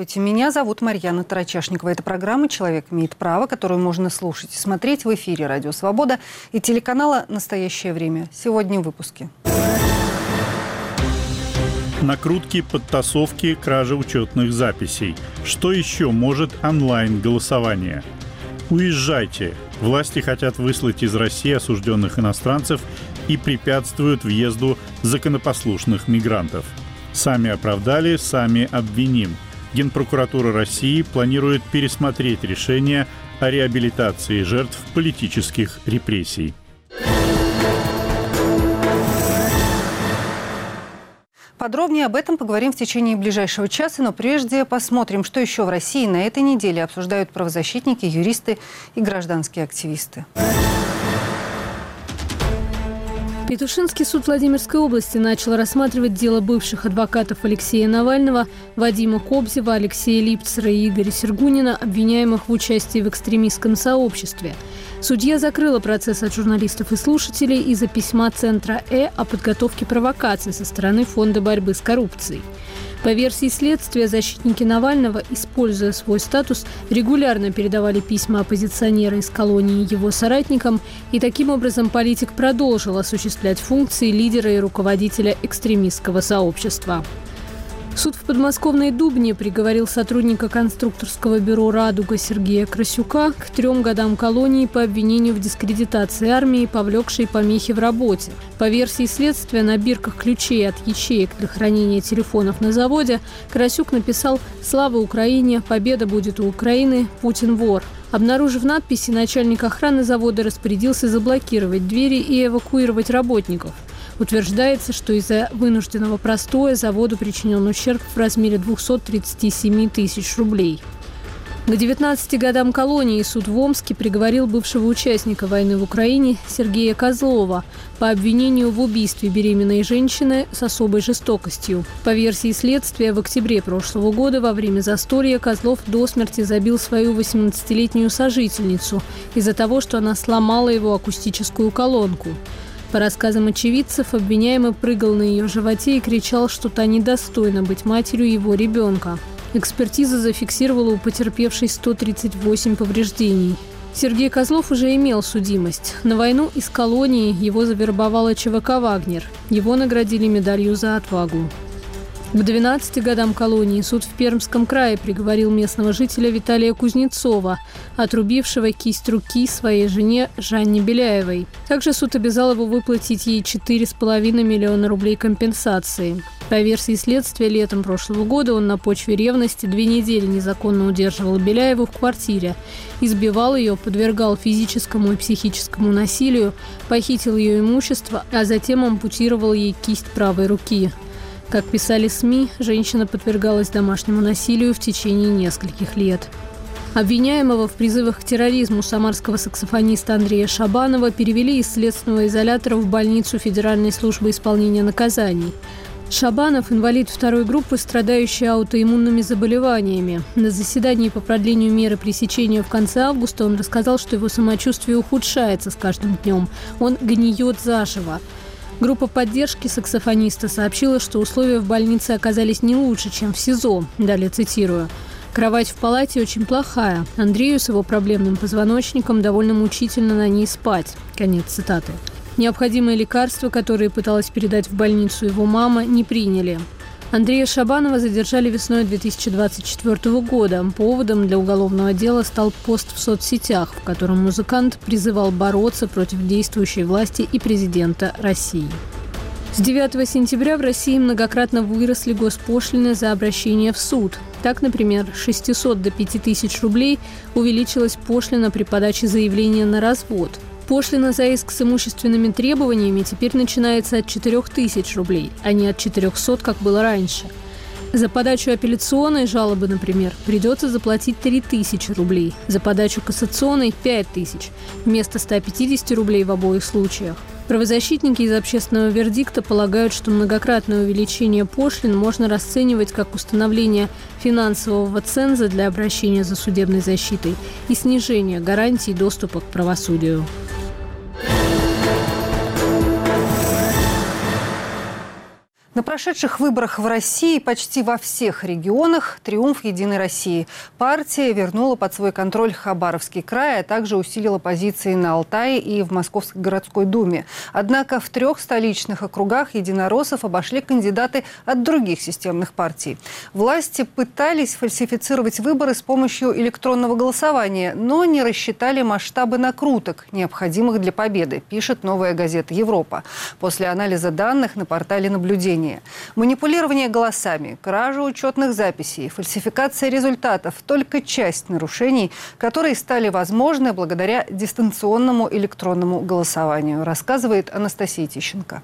Здравствуйте, меня зовут Марьяна Тарачашникова. Это программа «Человек имеет право», которую можно слушать и смотреть в эфире «Радио Свобода» и телеканала «Настоящее время». Сегодня в выпуске. Накрутки, подтасовки, кража учетных записей. Что еще может онлайн-голосование? Уезжайте. Власти хотят выслать из России осужденных иностранцев и препятствуют въезду законопослушных мигрантов. Сами оправдали, сами обвиним. Генпрокуратура России планирует пересмотреть решение о реабилитации жертв политических репрессий. Подробнее об этом поговорим в течение ближайшего часа, но прежде посмотрим, что еще в России на этой неделе обсуждают правозащитники, юристы и гражданские активисты. Петушинский суд Владимирской области начал рассматривать дело бывших адвокатов Алексея Навального, Вадима Кобзева, Алексея Липцера и Игоря Сергунина, обвиняемых в участии в экстремистском сообществе. Судья закрыла процесс от журналистов и слушателей из-за письма Центра о подготовке провокаций со стороны Фонда борьбы с коррупцией. По версии следствия, защитники Навального, используя свой статус, регулярно передавали письма оппозиционера из колонии его соратникам, и таким образом политик продолжил осуществлять функции лидера и руководителя экстремистского сообщества. Суд в подмосковной Дубне приговорил сотрудника конструкторского бюро «Радуга» Сергея Красюка к 3 годам колонии по обвинению в дискредитации армии, повлекшей помехи в работе. По версии следствия, на бирках ключей от ячеек для хранения телефонов на заводе Красюк написал «Слава Украине! Победа будет у Украины! Путин вор!». Обнаружив надписи, начальник охраны завода распорядился заблокировать двери и эвакуировать работников. Утверждается, что из-за вынужденного простоя заводу причинен ущерб в размере 237 тысяч рублей. К 19 годам колонии суд в Омске приговорил бывшего участника войны в Украине Сергея Козлова по обвинению в убийстве беременной женщины с особой жестокостью. По версии следствия, в октябре прошлого года во время застолья Козлов до смерти забил свою 18-летнюю сожительницу из-за того, что она сломала его акустическую колонку. По рассказам очевидцев, обвиняемый прыгал на ее животе и кричал, что та недостойна быть матерью его ребенка. Экспертиза зафиксировала у потерпевшей 138 повреждений. Сергей Козлов уже имел судимость. На войну из колонии его завербовала ЧВК «Вагнер». Его наградили медалью за отвагу. К 12 годам колонии суд в Пермском крае приговорил местного жителя Виталия Кузнецова, отрубившего кисть руки своей жене Жанне Беляевой. Также суд обязал его выплатить ей 4,5 миллиона рублей компенсации. По версии следствия, летом прошлого года он на почве ревности 2 недели незаконно удерживал Беляеву в квартире, избивал ее, подвергал физическому и психическому насилию, похитил ее имущество, а затем ампутировал ей кисть правой руки. Как писали СМИ, женщина подвергалась домашнему насилию в течение нескольких лет. Обвиняемого в призывах к терроризму самарского саксофониста Андрея Шабанова перевели из следственного изолятора в больницу Федеральной службы исполнения наказаний. Шабанов – инвалид 2-й группы, страдающий аутоиммунными заболеваниями. На заседании по продлению меры пресечения в конце августа он рассказал, что его самочувствие ухудшается с каждым днем. Он гниет заживо. Группа поддержки саксофониста сообщила, что условия в больнице оказались не лучше, чем в СИЗО. Далее цитирую. «Кровать в палате очень плохая. Андрею с его проблемным позвоночником довольно мучительно на ней спать». Конец цитаты. Необходимые лекарства, которые пыталась передать в больницу его мама, не приняли. Андрея Шабанова задержали весной 2024 года. Поводом для уголовного дела стал пост в соцсетях, в котором музыкант призывал бороться против действующей власти и президента России. С 9 сентября в России многократно выросли госпошлины за обращение в суд. Так, например, с 600 до 5000 рублей увеличилась пошлина при подаче заявления на развод. Пошлина за иск с имущественными требованиями теперь начинается от 4000 рублей, а не от 400, как было раньше. За подачу апелляционной жалобы, например, придется заплатить 3000 рублей, за подачу кассационной – 5000, вместо 150 рублей в обоих случаях. Правозащитники из общественного вердикта полагают, что многократное увеличение пошлин можно расценивать как установление финансового ценза для обращения за судебной защитой и снижение гарантий доступа к правосудию. На прошедших выборах в России почти во всех регионах триумф «Единой России». Партия вернула под свой контроль Хабаровский край, а также усилила позиции на Алтае и в Московской городской думе. Однако в 3 столичных округах единороссов обошли кандидаты от других системных партий. Власти пытались фальсифицировать выборы с помощью электронного голосования, но не рассчитали масштабы накруток, необходимых для победы, пишет «Новая газета Европа» после анализа данных на портале наблюдения. Манипулирование голосами, кража учетных записей, фальсификация результатов – только часть нарушений, которые стали возможны благодаря дистанционному электронному голосованию, рассказывает Анастасия Тищенко.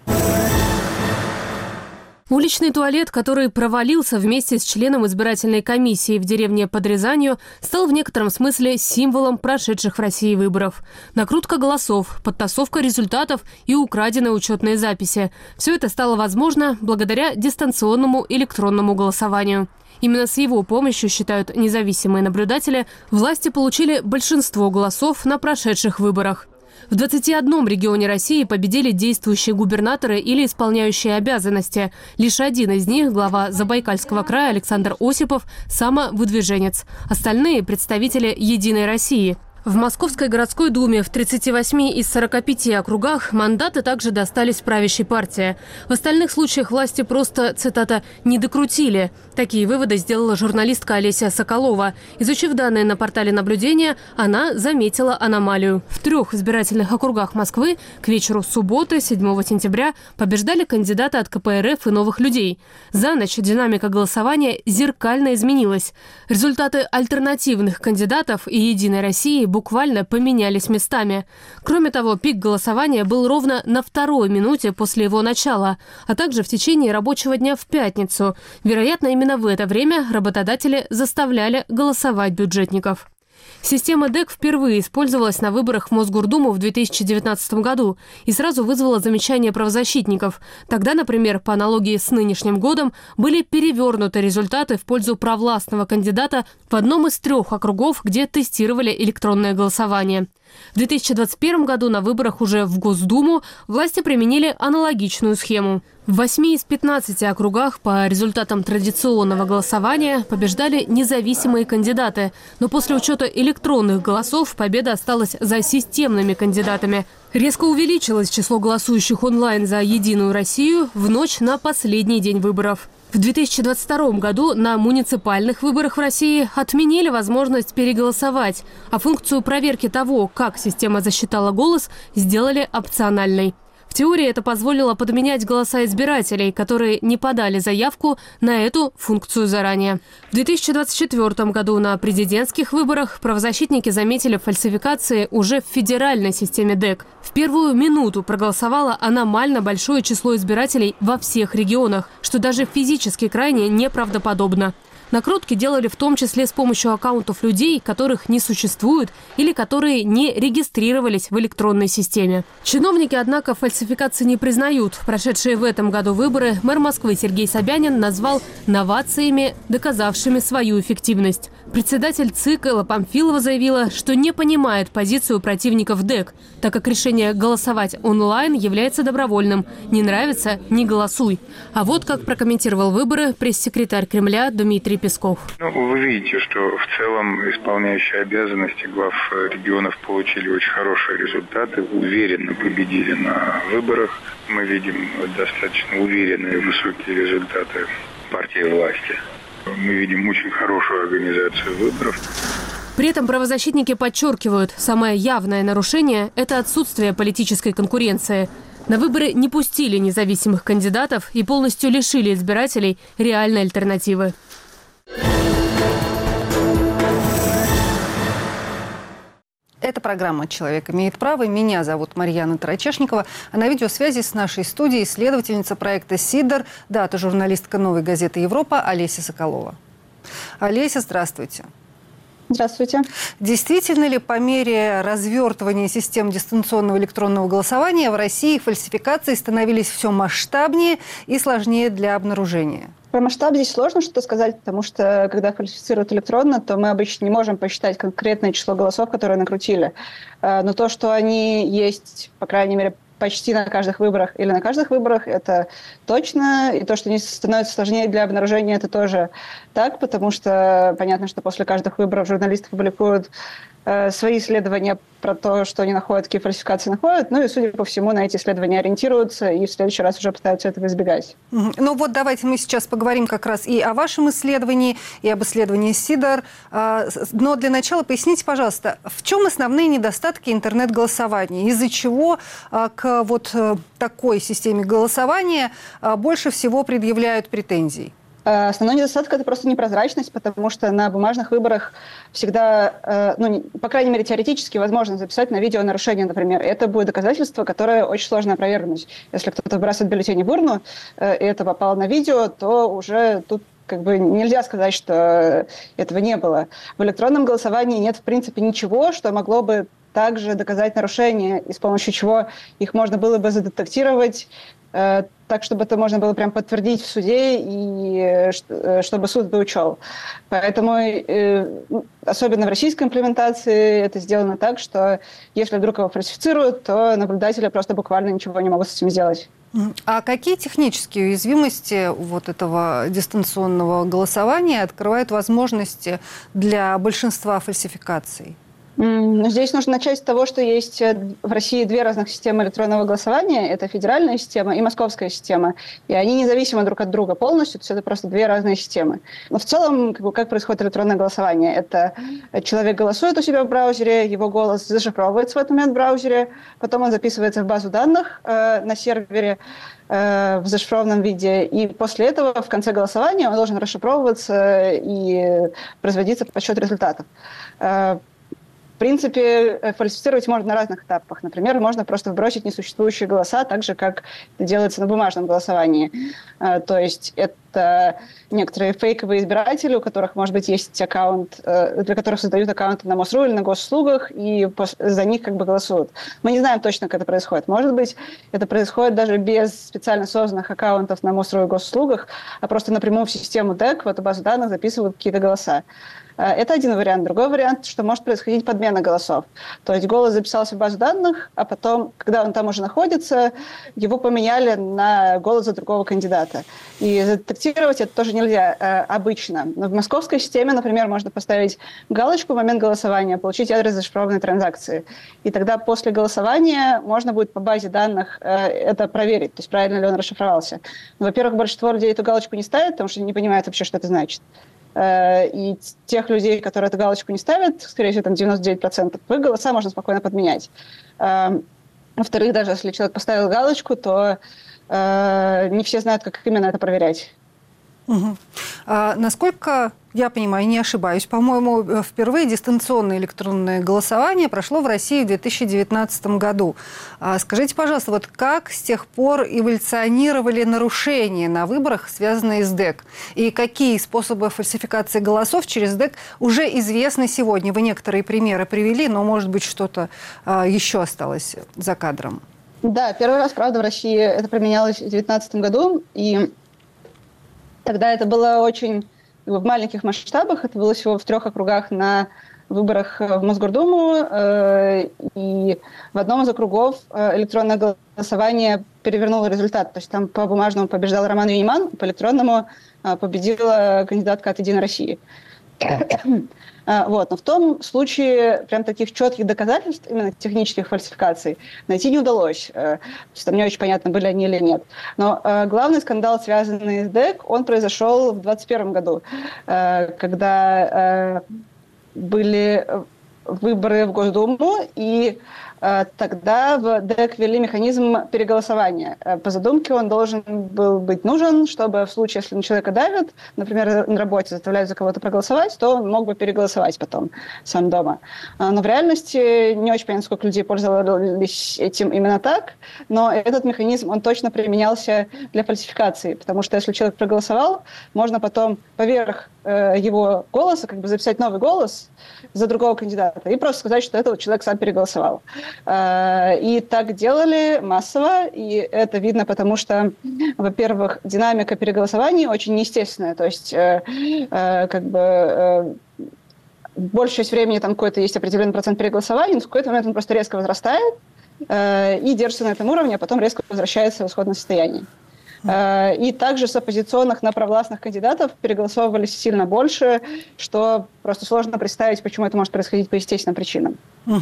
Уличный туалет, который провалился вместе с членом избирательной комиссии в деревне под Рязанью, стал в некотором смысле символом прошедших в России выборов. Накрутка голосов, подтасовка результатов и украденные учетные записи. Все это стало возможно благодаря дистанционному электронному голосованию. Именно с его помощью, считают независимые наблюдатели, власти получили большинство голосов на прошедших выборах. В 21 регионе России победили действующие губернаторы или исполняющие обязанности. Лишь один из них, глава Забайкальского края Александр Осипов, самовыдвиженец. Остальные – представители «Единой России». В Московской городской думе в 38 из 45 округах мандаты также достались правящей партии. В остальных случаях власти просто, цитата, «не докрутили». Такие выводы сделала журналистка Олеся Соколова. Изучив данные на портале наблюдения, она заметила аномалию. В 3 избирательных округах Москвы к вечеру субботы, 7 сентября, побеждали кандидаты от КПРФ и «Новых людей». За ночь динамика голосования зеркально изменилась. Результаты альтернативных кандидатов и «Единой России» буквально поменялись местами. Кроме того, пик голосования был ровно на 2-й минуте после его начала, а также в течение рабочего дня в пятницу. Вероятно, именно в это время работодатели заставляли голосовать бюджетников. Система ДЭК впервые использовалась на выборах в Мосгордуму в 2019 году и сразу вызвала замечания правозащитников. Тогда, например, по аналогии с нынешним годом, были перевернуты результаты в пользу провластного кандидата в одном из 3 округов, где тестировали электронное голосование. В 2021 году на выборах уже в Госдуму власти применили аналогичную схему. В 8 из 15 округах по результатам традиционного голосования побеждали независимые кандидаты. Но после учета электронных голосов победа осталась за системными кандидатами. Резко увеличилось число голосующих онлайн за «Единую Россию» в ночь на последний день выборов. В 2022 году на муниципальных выборах в России отменили возможность переголосовать, а функцию проверки того, как система засчитала голос, сделали опциональной. В теории это позволило подменять голоса избирателей, которые не подали заявку на эту функцию заранее. В 2024 году на президентских выборах правозащитники заметили фальсификации уже в федеральной системе ДЭК. В первую минуту проголосовало аномально большое число избирателей во всех регионах, что даже физически крайне неправдоподобно. Накрутки делали в том числе с помощью аккаунтов людей, которых не существует или которые не регистрировались в электронной системе. Чиновники, однако, фальсификации не признают. Прошедшие в этом году выборы мэр Москвы Сергей Собянин назвал новациями, доказавшими свою эффективность. Председатель ЦИК Элла Памфилова заявила, что не понимает позицию противников ДЭК, так как решение голосовать онлайн является добровольным. Не нравится – не голосуй. А вот как прокомментировал выборы пресс-секретарь Кремля Дмитрий Песков. Вы видите, что в целом исполняющие обязанности глав регионов получили очень хорошие результаты, уверенно победили на выборах. Мы видим достаточно уверенные высокие результаты партии власти. Мы видим очень хорошую организацию выборов. При этом правозащитники подчеркивают, самое явное нарушение – это отсутствие политической конкуренции. На выборы не пустили независимых кандидатов и полностью лишили избирателей реальной альтернативы. Это программа «Человек имеет право». Меня зовут Марьяна Тарачешникова. А на видеосвязи с нашей студией исследовательница проекта «Сидор», дата-журналистка «Новой газеты Европа» Олеся Соколова. Олеся, здравствуйте. Здравствуйте. Действительно ли по мере развертывания систем дистанционного электронного голосования в России фальсификации становились все масштабнее и сложнее для обнаружения? Про масштаб здесь сложно что-то сказать, потому что, когда фальсифицируют электронно, то мы обычно не можем посчитать конкретное число голосов, которые накрутили. Но то, что они есть, по крайней мере, почти на каждых выборах или на каждых выборах, это точно. И то, что они становятся сложнее для обнаружения, это тоже так, потому что понятно, что после каждых выборов журналисты публикуют свои исследования про то, что они находят, какие фальсификации находят, ну и, судя по всему, на эти исследования ориентируются и в следующий раз уже пытаются этого избегать. Ну вот давайте мы сейчас поговорим как раз и о вашем исследовании, и об исследовании СИДОР. Но для начала поясните, пожалуйста, в чем основные недостатки интернет-голосования? Из-за чего к вот такой системе голосования больше всего предъявляют претензий? Основной недостаток – это просто непрозрачность, потому что на бумажных выборах всегда, по крайней мере, теоретически возможно записать на видео нарушение, например. И это будет доказательство, которое очень сложно опровергнуть. Если кто-то выбрасывает бюллетень в урну, и это попало на видео, то уже тут нельзя сказать, что этого не было. В электронном голосовании нет, в принципе, ничего, что могло бы также доказать нарушение, и с помощью чего их можно было бы задетектировать, так, чтобы это можно было прям подтвердить в суде, и чтобы суд это учел. Поэтому, особенно в российской имплементации, это сделано так, что если вдруг его фальсифицируют, то наблюдатели просто буквально ничего не могут с этим сделать. А какие технические уязвимости вот этого дистанционного голосования открывают возможности для большинства фальсификаций? Здесь нужно начать с того, что есть в России две разных системы электронного голосования. Это федеральная система и московская система. И они независимы друг от друга полностью. То есть это просто две разные системы. Но в целом, как происходит электронное голосование? Это человек голосует у себя в браузере, его голос зашифровывается в этот момент в браузере, потом он записывается в базу данных на сервере в зашифрованном виде. И после этого в конце голосования он должен расшифровываться и производиться подсчет результатов. В принципе, фальсифицировать можно на разных этапах. Например, можно просто вбросить несуществующие голоса, так же, как это делается на бумажном голосовании. То есть это некоторые фейковые избиратели, у которых, может быть, есть аккаунт, для которых создают аккаунты на МОСРУ или на госуслугах, и за них голосуют. Мы не знаем точно, как это происходит. Может быть, это происходит даже без специально созданных аккаунтов на МОСРУ и госуслугах, а просто напрямую в систему ДЭК, в эту базу данных записывают какие-то голоса. Это один вариант. Другой вариант, что может происходить подмена голосов. То есть голос записался в базу данных, а потом, когда он там уже находится, его поменяли на голос за другого кандидата. И задетектировать это тоже нельзя обычно. Но в московской системе, например, можно поставить галочку в момент голосования, получить адрес зашифрованной транзакции. И тогда после голосования можно будет по базе данных это проверить, то есть правильно ли он расшифровался. Но, во-первых, большинство людей эту галочку не ставят, потому что не понимают вообще, что это значит. И тех людей, которые эту галочку не ставят, скорее всего, там 99%, их голоса можно спокойно подменять. Во-вторых, даже если человек поставил галочку, то не все знают, как именно это проверять. Угу. Насколько я понимаю, не ошибаюсь, по-моему, впервые дистанционное электронное голосование прошло в России в 2019 году. Скажите, пожалуйста, вот как с тех пор эволюционировали нарушения на выборах, связанные с ДЭК? И какие способы фальсификации голосов через ДЭК уже известны сегодня? Вы некоторые примеры привели, но, может быть, что-то еще осталось за кадром. Да, первый раз, правда, в России это применялось в 2019 году, и тогда это было очень в маленьких масштабах. Это было всего в 3 округах на выборах в Мосгордуму. И в одном из округов электронное голосование перевернуло результат. То есть там по бумажному побеждал Роман Юниман, по электронному победила кандидатка от «Единой России». Вот. Но в том случае прям таких четких доказательств, именно технических фальсификаций, найти не удалось. То есть там не очень понятно, были они или нет. Но главный скандал, связанный с ДЭК, он произошел в 2021 году, когда были выборы в Госдуму, и тогда в ДЭК ввели механизм переголосования. По задумке он должен был быть нужен, чтобы в случае, если на человека давят, например, на работе заставляют за кого-то проголосовать, то он мог бы переголосовать потом сам дома. Но в реальности не очень понятно, сколько людей пользовались этим именно так, но этот механизм, он точно применялся для фальсификации, потому что если человек проголосовал, можно потом поверх его голоса записать новый голос за другого кандидата и просто сказать, что этот человек сам переголосовал. И так делали массово, и это видно, потому что, во-первых, динамика переголосований очень неестественная, то есть большая часть времени там какой-то есть определенный процент переголосований, но в какой-то момент он просто резко возрастает, и держится на этом уровне, а потом резко возвращается в исходное состояние. И также с оппозиционных на провластных кандидатов переголосовывались сильно больше, что просто сложно представить, почему это может происходить по естественным причинам.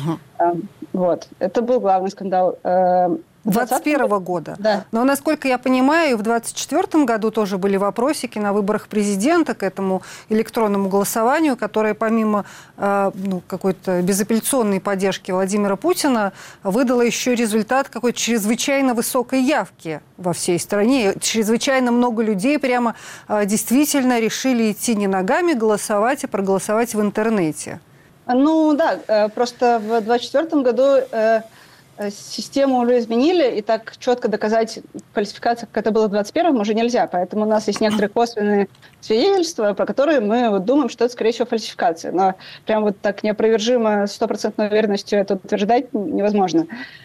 Вот. Это был главный скандал 2021 года. Да. Но, насколько я понимаю, в 2024 году тоже были вопросики на выборах президента к этому электронному голосованию, которое помимо какой-то безапелляционной поддержки Владимира Путина выдало еще результат какой-то чрезвычайно высокой явки во всей стране. Чрезвычайно много людей прямо действительно решили идти не ногами голосовать, а проголосовать в интернете. Ну да, просто в 2024 году систему уже изменили, и так четко доказать фальсификацию, как это было в 2021, уже нельзя. Поэтому у нас есть некоторые косвенные свидетельства, про которые мы думаем, что это, скорее всего, фальсификация. Но прям вот так неопровержимо, с 100% уверенностью это утверждать невозможно.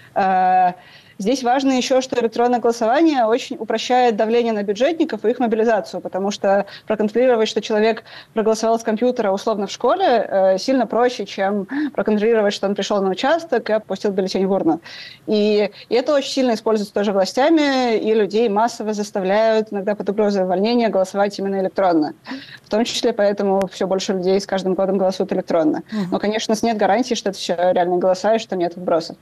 Здесь важно еще, что электронное голосование очень упрощает давление на бюджетников и их мобилизацию, потому что проконтролировать, что человек проголосовал с компьютера условно в школе, сильно проще, чем проконтролировать, что он пришел на участок и опустил бюллетень в урну. И это очень сильно используется тоже властями, и людей массово заставляют, иногда под угрозой увольнения, голосовать именно электронно. В том числе поэтому все больше людей с каждым годом голосуют электронно. Но, конечно, нет гарантии, что это все реальные голоса и что нет вбросов.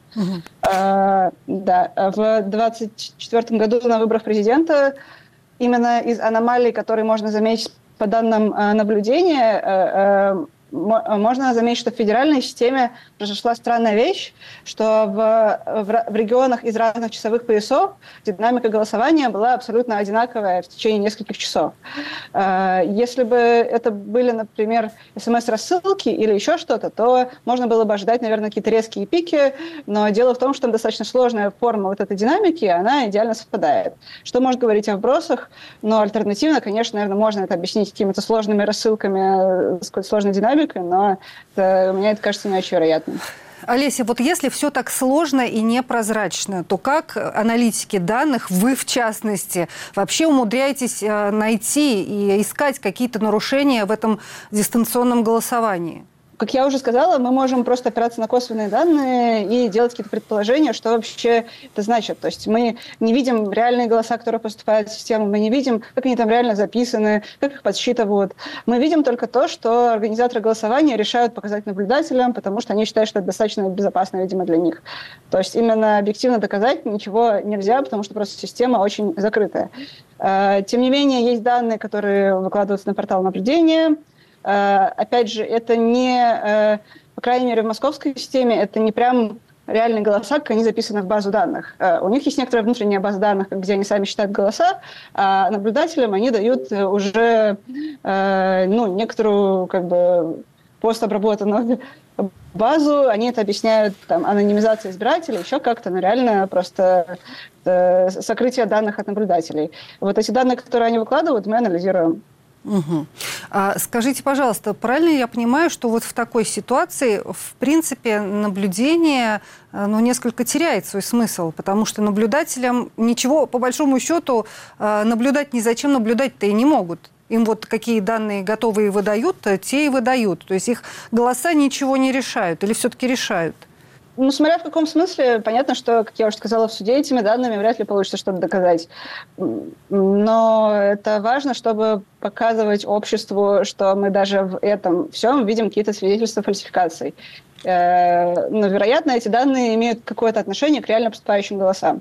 Да. В 2024 году на выборах президента именно из аномалий, которые можно заметить по данным наблюдения, можно заметить, что в федеральной системе произошла странная вещь, что в регионах из разных часовых поясов динамика голосования была абсолютно одинаковая в течение нескольких часов. Если бы это были, например, СМС-рассылки или еще что-то, то можно было бы ожидать, наверное, какие-то резкие пики, но дело в том, что там достаточно сложная форма вот этой динамики, она идеально совпадает. Что может говорить о вбросах? Но альтернативно, конечно, наверное, можно это объяснить какими-то сложными рассылками, сложной динамикой, но мне это кажется не очень вероятным. Олеся, вот если все так сложно и непрозрачно, то как аналитики данных, вы в частности, вообще умудряетесь найти и искать какие-то нарушения в этом дистанционном голосовании? Как я уже сказала, мы можем просто опираться на косвенные данные и делать какие-то предположения, что вообще это значит. То есть мы не видим реальные голоса, которые поступают в систему, мы не видим, как они там реально записаны, как их подсчитывают. Мы видим только то, что организаторы голосования решают показать наблюдателям, потому что они считают, что это достаточно безопасно, видимо, для них. То есть именно объективно доказать ничего нельзя, потому что просто система очень закрытая. Тем не менее, есть данные, которые выкладываются на портал наблюдения. Опять же, это не, по крайней мере, в московской системе, это не прям реальные голоса, как они записаны в базу данных. У них есть некоторая внутренняя база данных, где они сами считают голоса, а наблюдателям они дают уже некоторую постобработанную базу, они это объясняют анонимизацией избирателей, еще как-то, но реально просто сокрытие данных от наблюдателей. Вот эти данные, которые они выкладывают, мы анализируем. Угу. Скажите, пожалуйста, правильно я понимаю, что вот в такой ситуации, в принципе, наблюдение несколько теряет свой смысл, потому что наблюдателям ничего, по большому счету, наблюдать ни зачем наблюдать-то и не могут. Им вот какие данные готовые выдают, те и выдают. То есть их голоса ничего не решают или все-таки решают? Смотря в каком смысле, понятно, что, как я уже сказала, в суде этими данными вряд ли получится что-то доказать. Но это важно, чтобы показывать обществу, что мы даже в этом всем видим какие-то свидетельства фальсификаций. Но, вероятно, эти данные имеют какое-то отношение к реально поступающим голосам.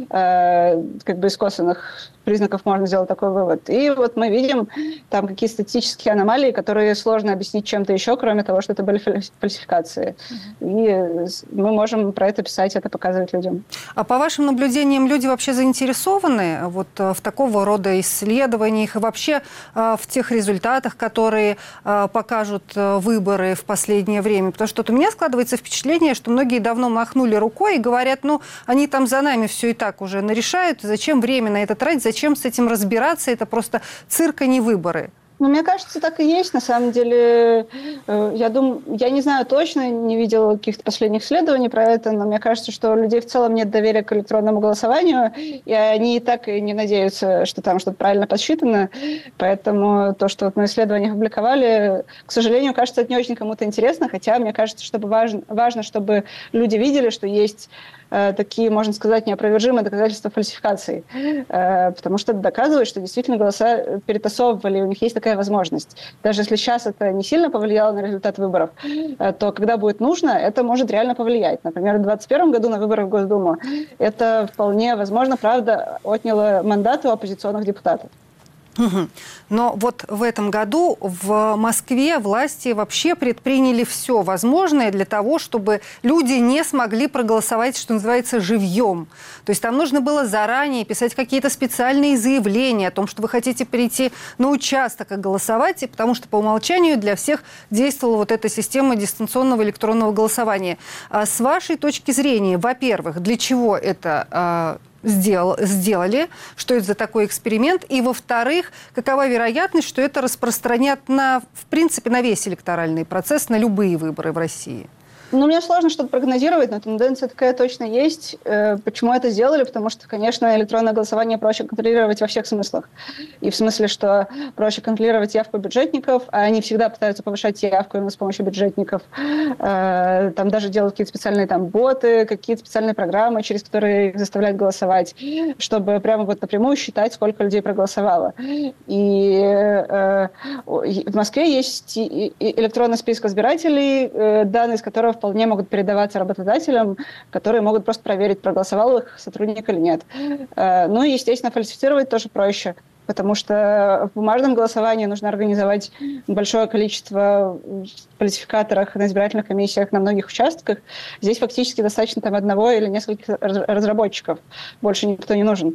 Из косвенных признаков можно сделать такой вывод. И вот мы видим там какие-то статистические аномалии, которые сложно объяснить чем-то еще, кроме того, что это были фальсификации. И мы можем про это писать, это показывать людям. А по вашим наблюдениям, люди вообще заинтересованы вот в такого рода исследованиях и вообще в тех результатах, которые покажут выборы в последнее время? Потому что у меня складывается впечатление, что многие давно махнули рукой и говорят, они там за нами все и так уже нарешают, зачем время на это тратить, зачем с этим разбираться, это просто цирк, а не выборы. Мне кажется, так и есть. На самом деле, я не знаю точно, не видела каких-то последних исследований про это, но мне кажется, что у людей в целом нет доверия к электронному голосованию, и они и так и не надеются, что там что-то правильно подсчитано. Поэтому то, что мы исследования опубликовали, к сожалению, кажется, это не очень кому-то интересно, хотя мне кажется, что важно, чтобы люди видели, что есть такие, можно сказать, неопровержимые доказательства фальсификации, потому что это доказывает, что действительно голоса перетасовывали, у них есть такая возможность. Даже если сейчас это не сильно повлияло на результат выборов, то когда будет нужно, это может реально повлиять. Например, в 2021 году на выборах в Госдуму это вполне возможно, правда, отняло мандаты у оппозиционных депутатов. Но вот в этом году в Москве власти вообще предприняли все возможное для того, чтобы люди не смогли проголосовать, что называется, живьем. То есть там нужно было заранее писать какие-то специальные заявления о том, что вы хотите прийти на участок и голосовать, потому что по умолчанию для всех действовала вот эта система дистанционного электронного голосования. А с вашей точки зрения, во-первых, для чего это сделали, что это за такой эксперимент, и, во-вторых, какова вероятность, что это распространят в принципе, на весь электоральный процесс, на любые выборы в России? Ну, мне сложно что-то прогнозировать, но тенденция такая точно есть. Почему это сделали? Потому что, конечно, электронное голосование проще контролировать во всех смыслах. И в смысле, что проще контролировать явку бюджетников, а они всегда пытаются повышать явку именно с помощью бюджетников. Там даже делают какие-то специальные боты, какие-то специальные программы, через которые их заставляют голосовать, чтобы прямо вот напрямую считать, сколько людей проголосовало. И в Москве есть электронный список избирателей, данные из которого вполне могут передаваться работодателям, которые могут просто проверить, проголосовал их сотрудник или нет. Ну и, естественно, фальсифицировать тоже проще, потому что в бумажном голосовании нужно организовать большое количество фальсификаторов на избирательных комиссиях на многих участках. Здесь фактически достаточно одного или нескольких разработчиков. Больше никто не нужен.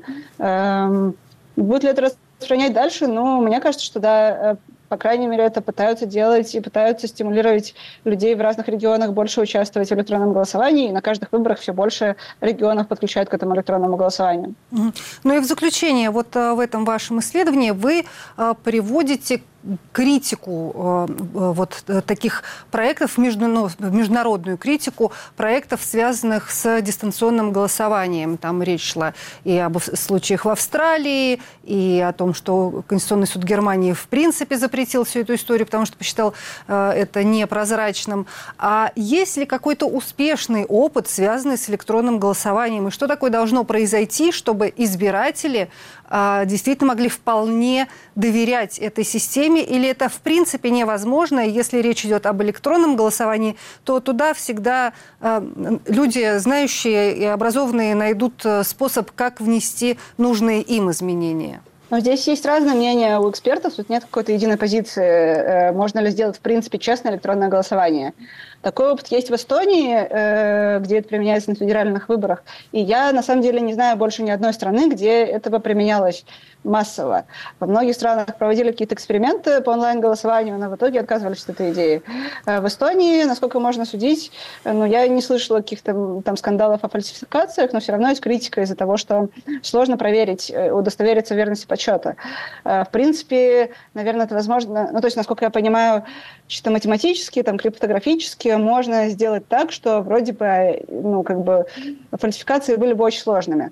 Будет ли это распространять дальше? Ну, мне кажется, что да. По крайней мере, это пытаются делать и пытаются стимулировать людей в разных регионах больше участвовать в электронном голосовании. И на каждых выборах все больше регионов подключают к этому электронному голосованию. Ну и в заключение, вот в этом вашем исследовании вы приводите критику вот таких проектов, международную критику проектов, связанных с дистанционным голосованием. Там речь шла и об случаях в Австралии, и о том, что Конституционный суд Германии в принципе запретил всю эту историю, потому что посчитал это непрозрачным. А есть ли какой-то успешный опыт, связанный с электронным голосованием? И что такое должно произойти, чтобы избиратели действительно могли вполне доверять этой системе, или это в принципе невозможно? Если речь идет об электронном голосовании, то туда всегда люди, знающие и образованные, найдут способ, как внести нужные им изменения. Но здесь есть разные мнения у экспертов, тут нет какой-то единой позиции, можно ли сделать в принципе честное электронное голосование. Такой опыт есть в Эстонии, где это применяется на федеральных выборах. И я, на самом деле, не знаю больше ни одной страны, где это прприменялось массово. Во многих странах проводили какие-то эксперименты по онлайн-голосованию, но в итоге отказывались от этой идеи. В Эстонии, насколько можно судить, я не слышала каких-то там скандалов о фальсификациях, но все равно есть критика из-за того, что сложно проверить, удостовериться в верности подсчета. В принципе, наверное, это возможно, то есть, насколько я понимаю, чисто математически, криптографически можно сделать так, что вроде бы, фальсификации были бы очень сложными.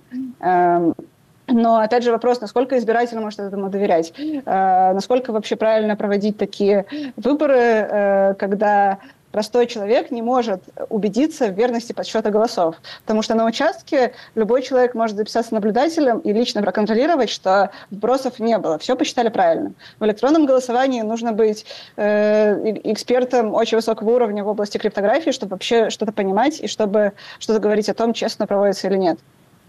Но, опять же, вопрос, насколько избиратель может этому доверять, насколько вообще правильно проводить такие выборы, когда простой человек не может убедиться в верности подсчета голосов. Потому что на участке любой человек может записаться наблюдателем и лично проконтролировать, что вбросов не было. Все посчитали правильно. В электронном голосовании нужно быть экспертом очень высокого уровня в области криптографии, чтобы вообще что-то понимать и чтобы что-то говорить о том, честно проводится или нет.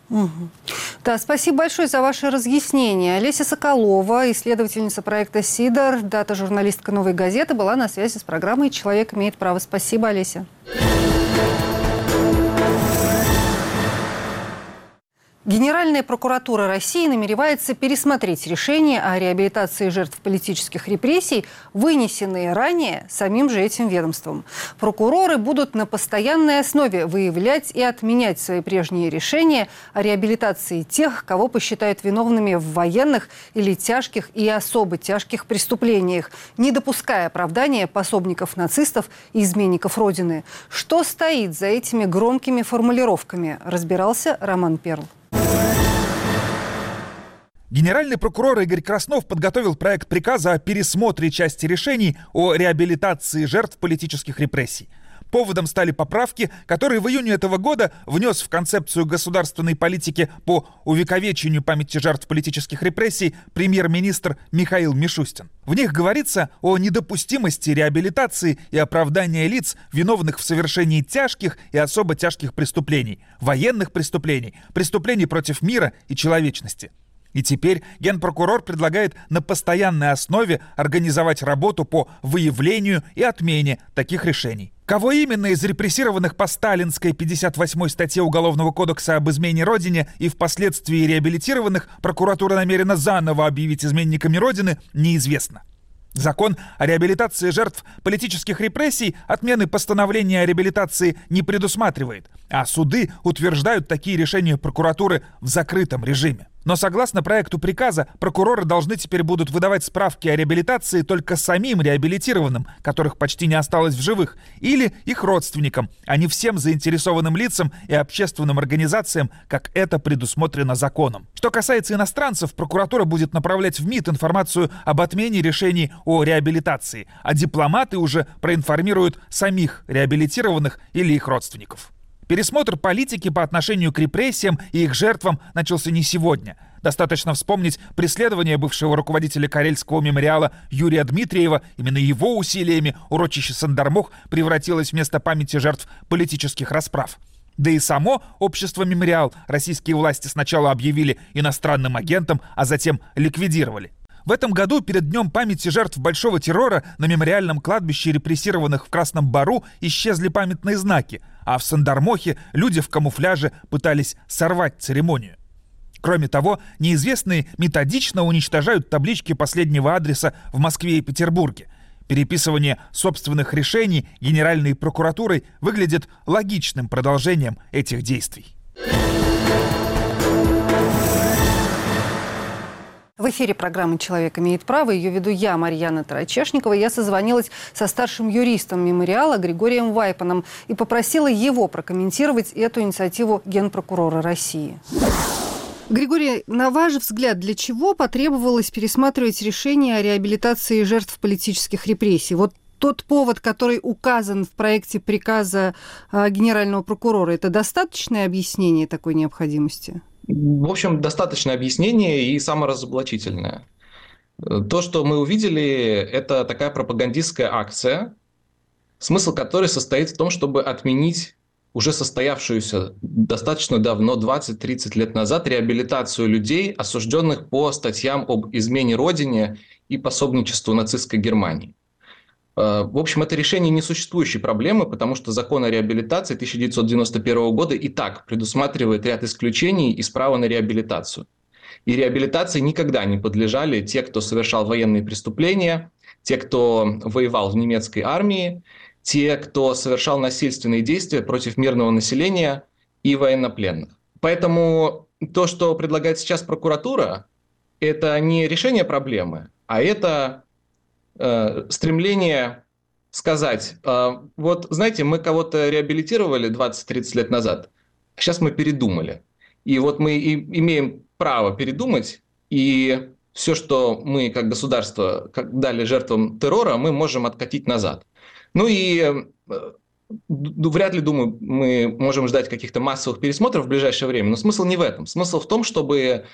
Да, спасибо большое за ваше разъяснение. Олеся Соколова, исследовательница проекта «Сидор», дата-журналистка «Новой газеты», была на связи с программой «Человек имеет право». Спасибо, Олеся. Генеральная прокуратура России намеревается пересмотреть решения о реабилитации жертв политических репрессий, вынесенные ранее самим же этим ведомством. Прокуроры будут на постоянной основе выявлять и отменять свои прежние решения о реабилитации тех, кого посчитают виновными в военных или тяжких и особо тяжких преступлениях, не допуская оправдания пособников нацистов и изменников Родины. Что стоит за этими громкими формулировками, разбирался Роман Перл. Генеральный прокурор Игорь Краснов подготовил проект приказа о пересмотре части решений о реабилитации жертв политических репрессий. Поводом стали поправки, которые в июне этого года внес в концепцию государственной политики по увековечению памяти жертв политических репрессий премьер-министр Михаил Мишустин. В них говорится о недопустимости реабилитации и оправдания лиц, виновных в совершении тяжких и особо тяжких преступлений, военных преступлений, преступлений против мира и человечности. И теперь генпрокурор предлагает на постоянной основе организовать работу по выявлению и отмене таких решений. Кого именно из репрессированных по сталинской 58-й статье Уголовного кодекса об измене Родине и впоследствии реабилитированных прокуратура намерена заново объявить изменниками Родины, неизвестно. Закон о реабилитации жертв политических репрессий отмены постановления о реабилитации не предусматривает, а суды утверждают такие решения прокуратуры в закрытом режиме. Но согласно проекту приказа, прокуроры должны теперь будут выдавать справки о реабилитации только самим реабилитированным, которых почти не осталось в живых, или их родственникам, а не всем заинтересованным лицам и общественным организациям, как это предусмотрено законом. Что касается иностранцев, прокуратура будет направлять в МИД информацию об отмене решений о реабилитации, а дипломаты уже проинформируют самих реабилитированных или их родственников. Пересмотр политики по отношению к репрессиям и их жертвам начался не сегодня. Достаточно вспомнить преследование бывшего руководителя Карельского мемориала Юрия Дмитриева. Именно его усилиями урочище Сандармох превратилось в место памяти жертв политических расправ. Да и само общество «Мемориал» российские власти сначала объявили иностранным агентом, а затем ликвидировали. В этом году перед Днем памяти жертв Большого террора на мемориальном кладбище репрессированных в Красном Бару исчезли памятные знаки, а в Сандармохе люди в камуфляже пытались сорвать церемонию. Кроме того, неизвестные методично уничтожают таблички последнего адреса в Москве и Петербурге. Переписывание собственных решений Генеральной прокуратурой выглядит логичным продолжением этих действий. В эфире программы «Человек имеет право». Ее веду я, Марьяна Тарачешникова. Я созвонилась со старшим юристом мемориала Григорием Вайпаном и попросила его прокомментировать эту инициативу Генпрокурора России. Григорий, на ваш взгляд, для чего потребовалось пересматривать решение о реабилитации жертв политических репрессий? Вот тот повод, который указан в проекте приказа генерального прокурора, это достаточное объяснение такой необходимости? В общем, достаточное объяснение и саморазоблачительное. То, что мы увидели, это такая пропагандистская акция, смысл которой состоит в том, чтобы отменить уже состоявшуюся достаточно давно, 20-30 лет назад, реабилитацию людей, осужденных по статьям об измене Родине и пособничеству нацистской Германии. В общем, это решение несуществующей проблемы, потому что закон о реабилитации 1991 года и так предусматривает ряд исключений из права на реабилитацию. И реабилитации никогда не подлежали те, кто совершал военные преступления, те, кто воевал в немецкой армии, те, кто совершал насильственные действия против мирного населения и военнопленных. Поэтому то, что предлагает сейчас прокуратура, это не решение проблемы, а это стремление сказать, вот знаете, мы кого-то реабилитировали 20-30 лет назад, а сейчас мы передумали. И вот мы имеем право передумать, и все, что мы как государство дали жертвам террора, мы можем откатить назад. Ну и вряд ли, думаю, мы можем ждать каких-то массовых пересмотров в ближайшее время, но смысл не в этом. Смысл в том, чтобы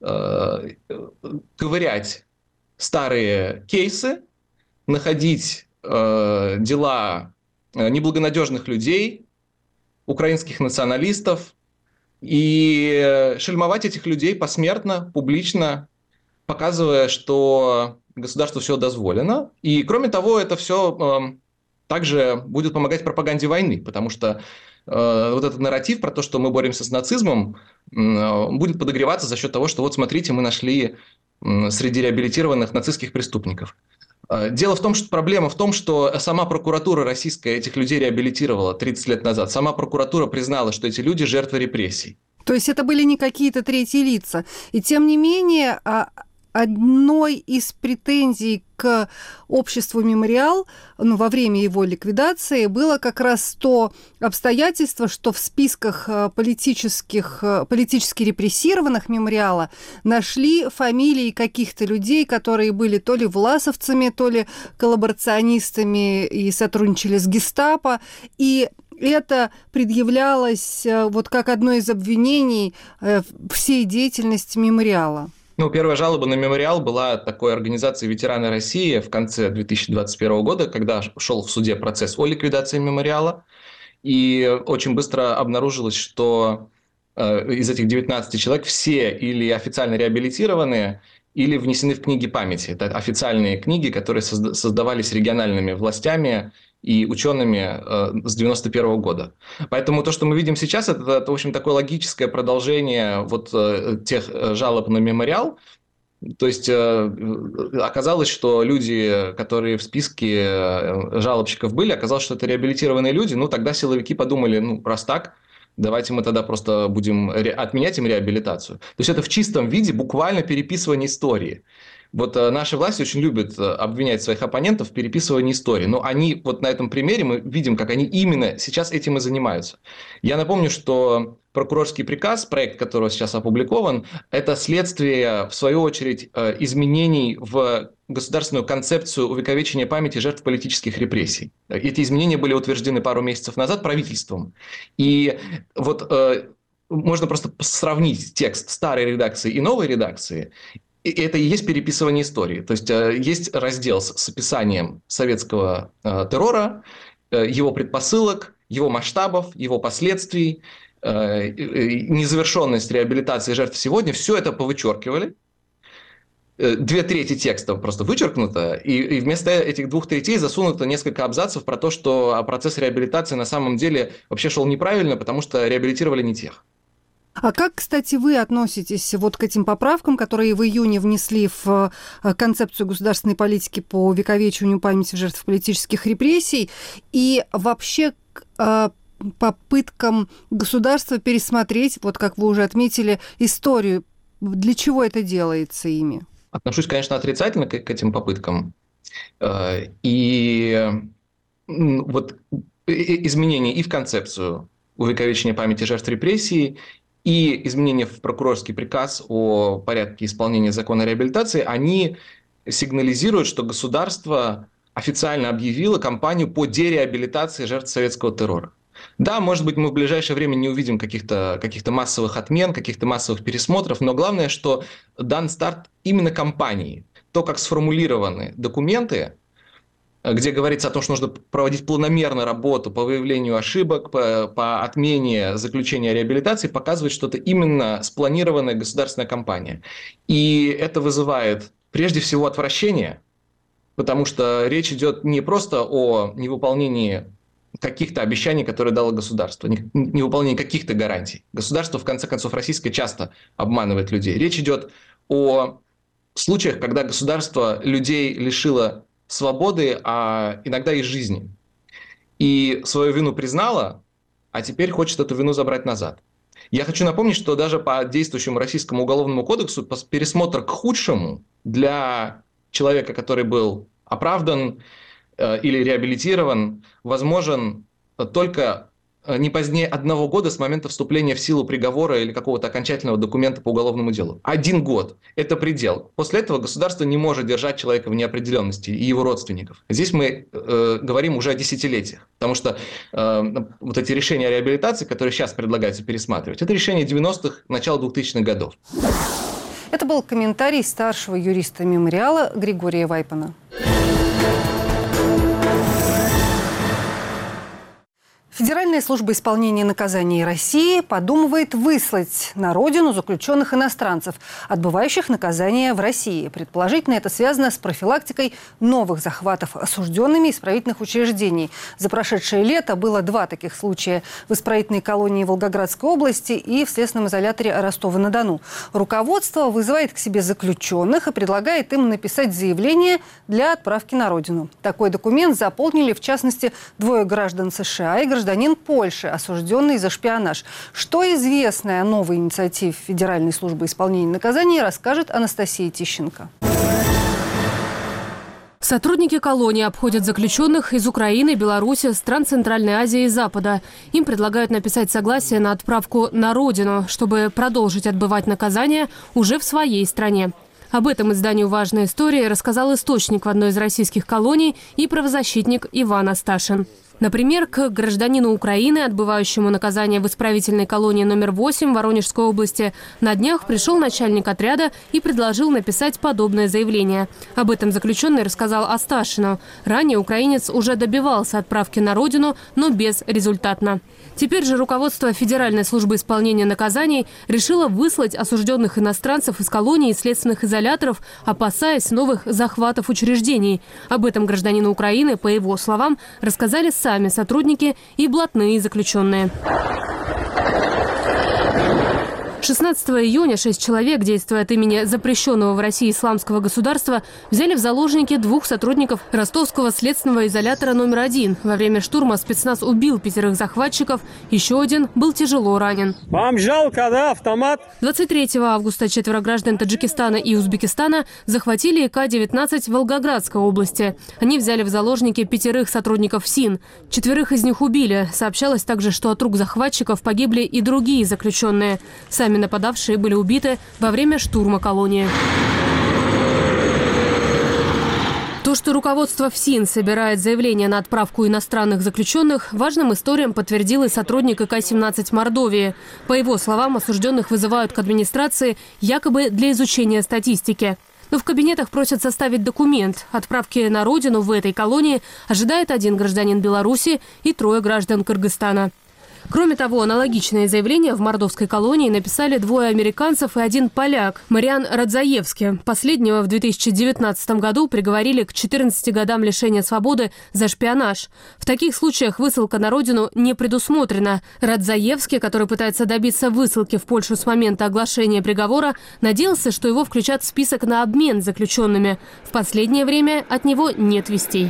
ковырять старые кейсы, находить дела неблагонадежных людей, украинских националистов, и шельмовать этих людей посмертно, публично, показывая, что государству все дозволено. И, кроме того, это все также будет помогать пропаганде войны, потому что вот этот нарратив про то, что мы боремся с нацизмом, будет подогреваться за счет того, что вот смотрите, мы нашли среди реабилитированных нацистских преступников. Дело в том, что проблема в том, что сама прокуратура российская этих людей реабилитировала 30 лет назад. Сама прокуратура признала, что эти люди жертвы репрессий. То есть это были не какие-то третьи лица. И тем не менее, одной из претензий к обществу «Мемориал» во время его ликвидации было как раз то обстоятельство, что в списках политически репрессированных «Мемориала» нашли фамилии каких-то людей, которые были то ли власовцами, то ли коллаборационистами и сотрудничали с гестапо. И это предъявлялось вот как одно из обвинений всей деятельности «Мемориала». Первая жалоба на «Мемориал» была такой организацией «Ветераны России» в конце 2021 года, когда шел в суде процесс о ликвидации «Мемориала». И очень быстро обнаружилось, что из этих 19 человек все или официально реабилитированы, или внесены в книги памяти. Это официальные книги, которые создавались региональными властями и учеными с 1991 года. Поэтому то, что мы видим сейчас, это в общем, такое логическое продолжение вот тех жалоб на «Мемориал». То есть оказалось, что люди, которые в списке жалобщиков были, оказалось, что это реабилитированные люди. Тогда силовики подумали, раз так, давайте мы тогда просто будем отменять им реабилитацию. То есть это в чистом виде буквально переписывание истории. Вот наши власти очень любят обвинять своих оппонентов в переписывании истории. Но они, вот на этом примере мы видим, как они именно сейчас этим и занимаются. Я напомню, что прокурорский приказ, проект которого сейчас опубликован, это следствие, в свою очередь, изменений в государственную концепцию увековечения памяти жертв политических репрессий. Эти изменения были утверждены пару месяцев назад правительством. И вот можно просто сравнить текст старой редакции и новой редакции. Это и есть переписывание истории. То есть есть раздел с описанием советского террора, его предпосылок, его масштабов, его последствий, незавершенность реабилитации жертв сегодня. Все это повычеркивали. 2/3 текста просто вычеркнуто, и вместо этих 2/3 засунуто несколько абзацев про то, что процесс реабилитации на самом деле вообще шел неправильно, потому что реабилитировали не тех. А как, кстати, вы относитесь вот к этим поправкам, которые в июне внесли в концепцию государственной политики по увековечиванию памяти жертв политических репрессий и вообще к попыткам государства пересмотреть, вот как вы уже отметили, историю? Для чего это делается ими? Отношусь, конечно, отрицательно к этим попыткам. И вот изменения и в концепцию увековечения памяти жертв репрессий, и изменения в прокурорский приказ о порядке исполнения закона о реабилитации, они сигнализируют, что государство официально объявило кампанию по дереабилитации жертв советского террора. Да, может быть, мы в ближайшее время не увидим каких-то массовых отмен, каких-то массовых пересмотров, но главное, что дан старт именно кампании. То, как сформулированы документы, где говорится о том, что нужно проводить планомерно работу по выявлению ошибок, по отмене заключения о реабилитации, показывает, что это именно спланированная государственная кампания. И это вызывает прежде всего отвращение, потому что речь идет не просто о невыполнении каких-то обещаний, которые дало государство, невыполнении каких-то гарантий. Государство, в конце концов, российское часто обманывает людей. Речь идет о случаях, когда государство людей лишило свободы, а иногда и жизни. И свою вину признала, а теперь хочет эту вину забрать назад. Я хочу напомнить, что даже по действующему Российскому уголовному кодексу пересмотр к худшему для человека, который был оправдан или реабилитирован, возможен только не позднее 1 года с момента вступления в силу приговора или какого-то окончательного документа по уголовному делу. 1 год – это предел. После этого государство не может держать человека в неопределенности и его родственников. Здесь мы говорим уже о десятилетиях, потому что вот эти решения о реабилитации, которые сейчас предлагается пересматривать, это решения 90-х, начала 2000-х годов. Это был комментарий старшего юриста «Мемориала» Григория Вайпана. Федеральная служба исполнения наказаний России подумывает выслать на родину заключенных иностранцев, отбывающих наказание в России. Предположительно, это связано с профилактикой новых захватов осужденными исправительных учреждений. За прошедшее лето было 2 таких случая в исправительной колонии Волгоградской области и в следственном изоляторе Ростова-на-Дону. Руководство вызывает к себе заключенных и предлагает им написать заявление для отправки на родину. Такой документ заполнили, в частности, 2 граждан США и гражданин гражданин Польши, осужденный за шпионаж. Что известно о новой инициативе Федеральной службы исполнения наказаний, расскажет Анастасия Тищенко. Сотрудники колонии обходят заключенных из Украины, Беларуси, стран Центральной Азии и Запада. Им предлагают написать согласие на отправку на родину, чтобы продолжить отбывать наказание уже в своей стране. Об этом изданию «Важная история» рассказал источник в одной из российских колоний и правозащитник Иван Асташин. Например, к гражданину Украины, отбывающему наказание в исправительной колонии номер 8 Воронежской области, на днях пришел начальник отряда и предложил написать подобное заявление. Об этом заключенный рассказал Асташину. Ранее украинец уже добивался отправки на родину, но безрезультатно. Теперь же руководство Федеральной службы исполнения наказаний решило выслать осужденных иностранцев из колоний и следственных изоляторов, опасаясь новых захватов учреждений. Об этом гражданину Украины, по его словам, рассказали сами сотрудники и блатные заключенные. 16 июня 6 человек, действуя от имени запрещенного в России исламского государства, взяли в заложники 2 сотрудников ростовского следственного изолятора номер 1. Во время штурма спецназ убил 5 захватчиков, еще один был тяжело ранен. Вам жалко, да, автомат? 23 августа 4 граждан Таджикистана и Узбекистана захватили ИК-19 в Волгоградской области. Они взяли в заложники 5 сотрудников СИН. 4 из них убили. Сообщалось также, что от рук захватчиков погибли и другие заключенные. Сами нападавшие были убиты во время штурма колонии. То, что руководство ФСИН собирает заявление на отправку иностранных заключенных, важным историям подтвердил и сотрудник ИК-17 Мордовии. По его словам, осужденных вызывают к администрации якобы для изучения статистики. Но в кабинетах просят составить документ. Отправки на родину в этой колонии ожидает 1 гражданин Беларуси и 3 граждан Кыргызстана. Кроме того, аналогичное заявление в мордовской колонии написали 2 американцев и 1 поляк – Мариан Радзаевский. Последнего в 2019 году приговорили к 14 годам лишения свободы за шпионаж. В таких случаях высылка на родину не предусмотрена. Радзаевский, который пытается добиться высылки в Польшу с момента оглашения приговора, надеялся, что его включат в список на обмен заключенными. В последнее время от него нет вестей.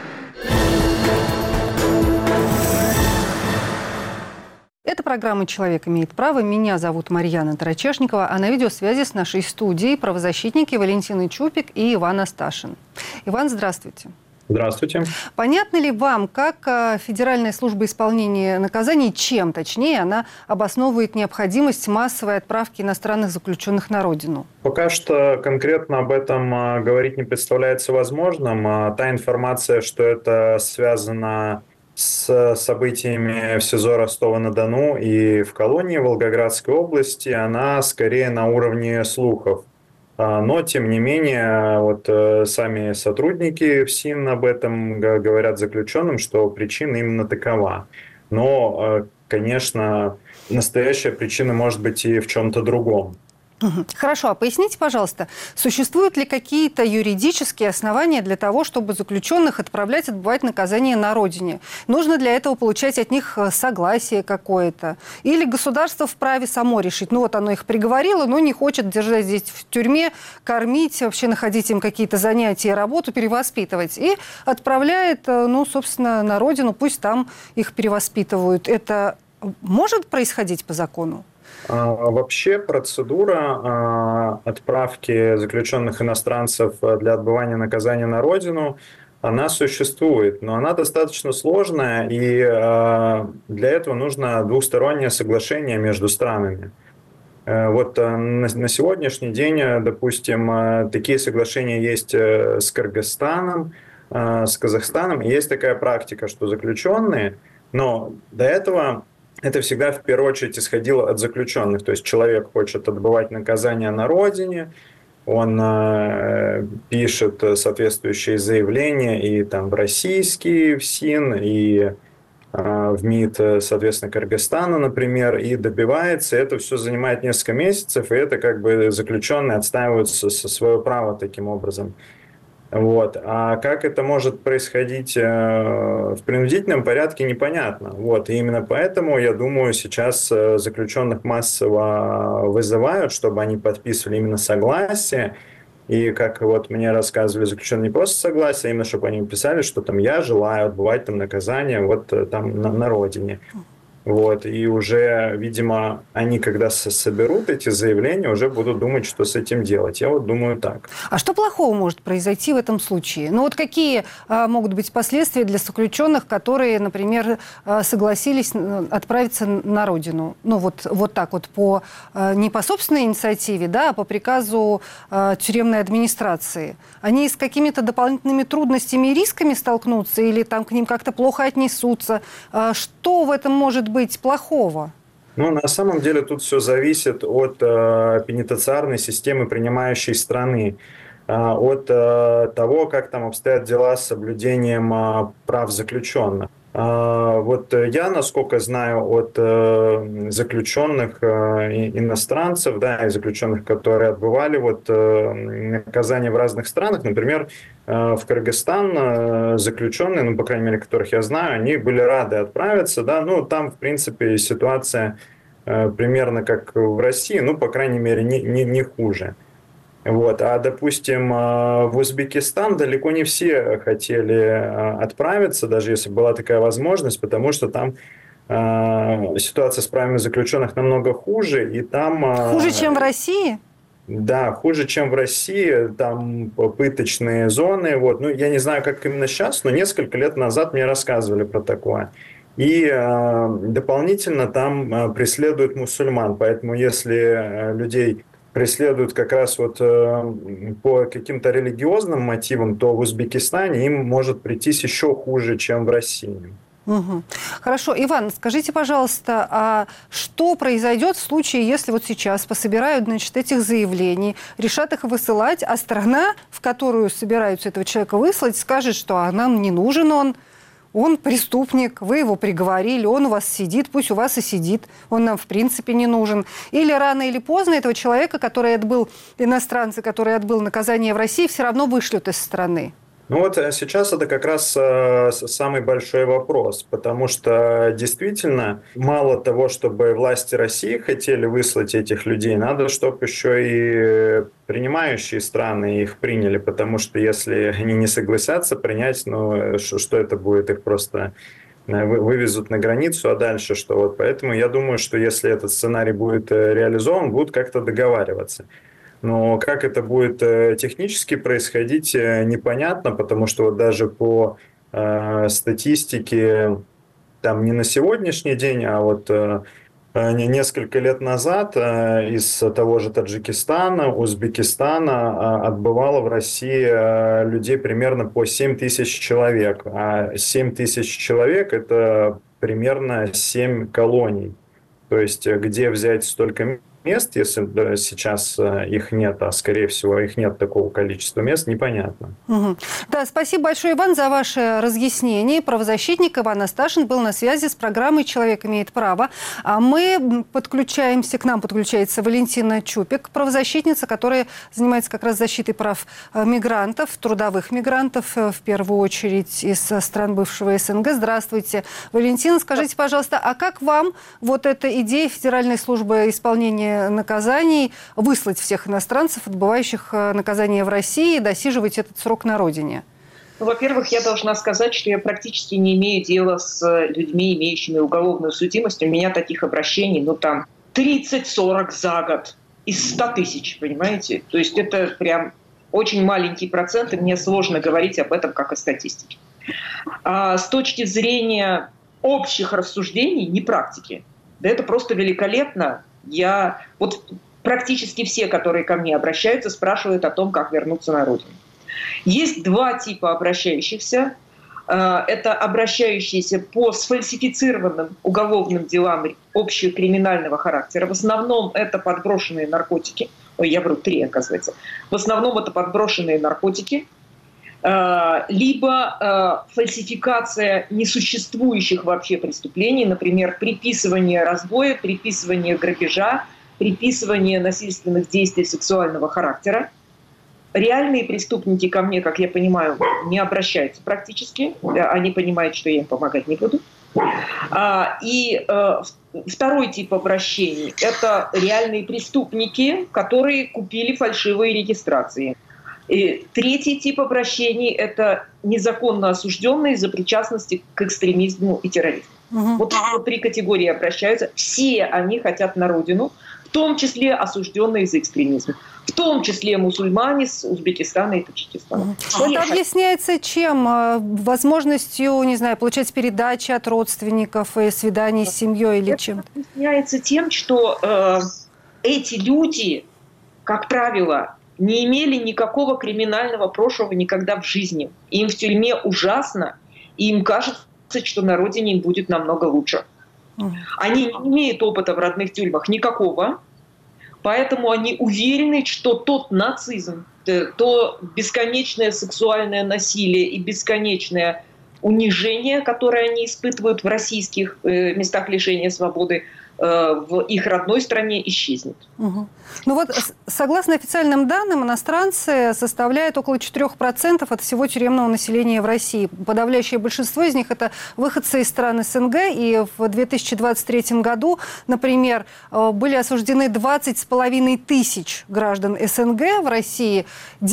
Это программа «Человек имеет право». Меня зовут Марьяна Тарачешникова, а на видеосвязи с нашей студией правозащитники Валентина Чупик и Иван Асташин. Иван, здравствуйте. Здравствуйте. Понятно ли вам, как Федеральная служба исполнения наказаний, чем точнее она обосновывает необходимость массовой отправки иностранных заключенных на родину? Пока что конкретно об этом говорить не представляется возможным. Та информация, что это связано с событиями в СИЗО Ростова-на-Дону и в колонии Волгоградской области, она скорее на уровне слухов. Но, тем не менее, сами сотрудники ФСИН об этом говорят заключенным, что причина именно такова. Но, конечно, настоящая причина может быть и в чем-то другом. Хорошо, а поясните, пожалуйста, существуют ли какие-то юридические основания для того, чтобы заключенных отправлять отбывать наказание на родине? Нужно для этого получать от них согласие какое-то? Или государство вправе само решить? Ну вот оно их приговорило, но не хочет держать здесь в тюрьме, кормить, вообще находить им какие-то занятия, работу, перевоспитывать. И отправляет, собственно, на родину, пусть там их перевоспитывают. Это может происходить по закону? Вообще процедура отправки заключенных иностранцев для отбывания наказания на родину, она существует, но она достаточно сложная, и для этого нужно двустороннее соглашение между странами. Вот на сегодняшний день, допустим, такие соглашения есть с Кыргызстаном, с Казахстаном, и есть такая практика, что заключенные, но до этого это всегда в первую очередь исходило от заключенных. То есть человек хочет отбывать наказание на родине, он пишет соответствующие заявления и там в российский ФСИН, и в МИД, соответственно, Кыргызстана, например, и добивается. Это все занимает несколько месяцев, и это как бы заключенные отстаивают свое право таким образом. Вот. А как это может происходить в принудительном порядке, непонятно. Вот. И именно поэтому, я думаю, сейчас заключенных массово вызывают, чтобы они подписывали именно согласие. И как вот мне рассказывали, заключенные не просто согласие, а именно чтобы они писали, что там я желаю отбывать там наказание вот там на родине. Вот, и уже, видимо, они, когда соберут эти заявления, уже будут думать, что с этим делать. Я вот думаю так. А что плохого может произойти в этом случае? Ну вот какие могут быть последствия для заключенных, которые, например, согласились отправиться на родину? Ну вот так вот, не по собственной инициативе, да, а по приказу тюремной администрации. Они с какими-то дополнительными трудностями и рисками столкнутся или там к ним как-то плохо отнесутся? Что в этом может быть плохого? Ну, на самом деле тут все зависит от пенитенциарной системы принимающей страны, от того, как там обстоят дела с соблюдением прав заключенных. Вот я, насколько знаю, от заключенных иностранцев, да, и заключенных, которые отбывали вот наказание в разных странах, например, в Кыргызстан заключенные, ну, по крайней мере, которых я знаю, они были рады отправиться, да, ну, там, в принципе, ситуация примерно как в России, ну, по крайней мере, не хуже. Вот. А, допустим, в Узбекистан далеко не все хотели отправиться, даже если была такая возможность, потому что там ситуация с правами заключенных намного хуже. И там, хуже, чем в России? Да, хуже, чем в России. Там пыточные зоны. Вот. Ну, я не знаю, как именно сейчас, но несколько лет назад мне рассказывали про такое. И дополнительно там преследуют мусульман. Поэтому если людей преследуют как раз вот по каким-то религиозным мотивам, то в Узбекистане им может прийтись еще хуже, чем в России. Угу. Хорошо. Иван, скажите, пожалуйста, а что произойдет в случае, если вот сейчас пособирают, значит, этих заявлений, решат их высылать, а страна, в которую собираются этого человека выслать, скажет, что нам не нужен он преступник, вы его приговорили, он у вас сидит, пусть у вас и сидит, он нам в принципе не нужен. Или рано или поздно этого человека, который отбыл, иностранца, который отбыл наказание в России, все равно вышлют из страны. Ну вот сейчас это как раз самый большой вопрос, потому что действительно мало того, чтобы власти России хотели выслать этих людей, надо, чтобы еще и принимающие страны их приняли, потому что если они не согласятся принять, ну что это будет, их просто вывезут на границу, а дальше что? Вот поэтому я думаю, что если этот сценарий будет реализован, будут как-то договариваться. Но как это будет технически происходить, непонятно, потому что вот даже по статистике, там не на сегодняшний день, а вот несколько лет назад из того же Таджикистана, Узбекистана отбывало в России людей примерно по 7 тысяч человек. А 7 тысяч человек – это примерно 7 колоний. То есть где взять столько мест, если сейчас их нет, а скорее всего их нет такого количества мест, непонятно. Угу. Да, спасибо большое, Иван, за ваше разъяснение. Правозащитник Иван Асташин был на связи с программой «Человек имеет право». А мы к нам подключается Валентина Чупик, правозащитница, которая занимается как раз защитой прав мигрантов, трудовых мигрантов, в первую очередь из стран бывшего СНГ. Здравствуйте, Валентина. Скажите, пожалуйста, а как вам вот эта идея Федеральной службы исполнения наказаний выслать всех иностранцев, отбывающих наказание в России, досиживать этот срок на родине? Ну, во-первых, я должна сказать, что я практически не имею дела с людьми, имеющими уголовную судимость. У меня таких обращений, 30-40 за год из 100 тысяч, понимаете? То есть это прям очень маленький процент, и мне сложно говорить об этом как о статистике. А с точки зрения общих рассуждений, не практики, да это просто великолепно. Практически все, которые ко мне обращаются, спрашивают о том, как вернуться на родину. Есть два типа обращающихся. Это обращающиеся по сфальсифицированным уголовным делам общекриминального характера. В основном это подброшенные наркотики. Три, оказывается. В основном это подброшенные наркотики. Либо фальсификация несуществующих вообще преступлений, например, приписывание разбоя, приписывание грабежа, приписывание насильственных действий сексуального характера. Реальные преступники ко мне, как я понимаю, не обращаются практически. Они понимают, что я им помогать не буду. И второй тип обращений – это реальные преступники, которые купили фальшивые регистрации. И третий тип обращений – это незаконно осужденные за причастность к экстремизму и терроризму. Вот три категории обращаются. Все они хотят на родину, в том числе осужденные за экстремизм. В том числе мусульмане с Узбекистана и Таджикистана. Это объясняется чем? Возможностью, не знаю, получать передачи от родственников и свиданий с семьей или чем? Это объясняется тем, что эти люди, как правило, не имели никакого криминального прошлого никогда в жизни. Им в тюрьме ужасно, и им кажется, что на родине им будет намного лучше. Они не имеют опыта в родных тюрьмах никакого, поэтому они уверены, что тот нацизм, то бесконечное сексуальное насилие и бесконечное унижение, которое они испытывают в российских местах лишения свободы, в их родной стране исчезнет. Ну вот, согласно официальным данным, иностранцы составляют около 4% от всего тюремного населения в России. Подавляющее большинство из них – это выходцы из стран СНГ. И в 2023 году, например, были осуждены 20,5 тысяч граждан СНГ в России,